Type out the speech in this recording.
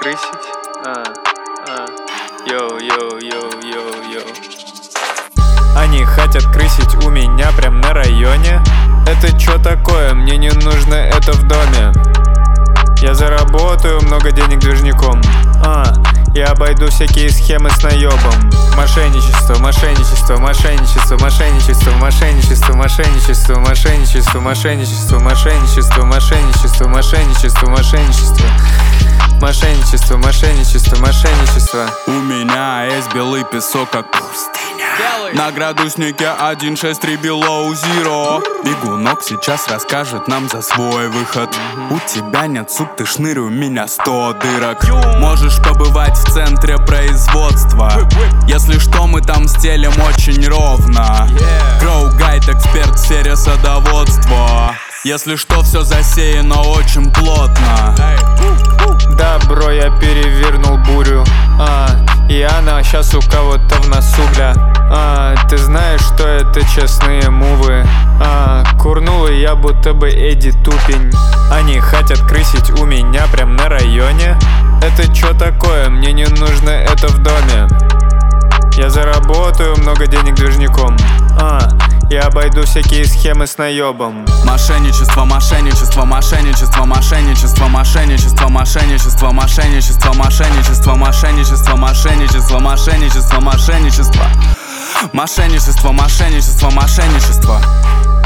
крысить. Йоу. Они хотят крысить у меня прям на районе. Это чё такое? Мне не нужно это в доме. Я заработаю много денег движником. Я обойду всякие схемы с наебом. Мошенничество. У меня есть белый песок, как пустыня. На градуснике 1,63 below zero. Бегунок сейчас расскажет нам за свой выход. У тебя нет суп, ты шнырь, у меня 100 дырок. Можешь побывать в центре производства. Если что, мы там стелим очень ровно. Grow Guide, эксперт в сфере садоводства. Если что, все засеяно очень плотно. Да, бро, я перевернул бурю. И она сейчас у кого-то в носу, бля. Ты знаешь, что это честные мувы. Курнул и я будто бы Эдди Тупень. Они хотят крысить у меня прям на районе. Это чё такое? Мне не нужно это в доме. Я заработаю много денег движником. Я обойду всякие схемы с наебом. Мошенничество. Мошенничество.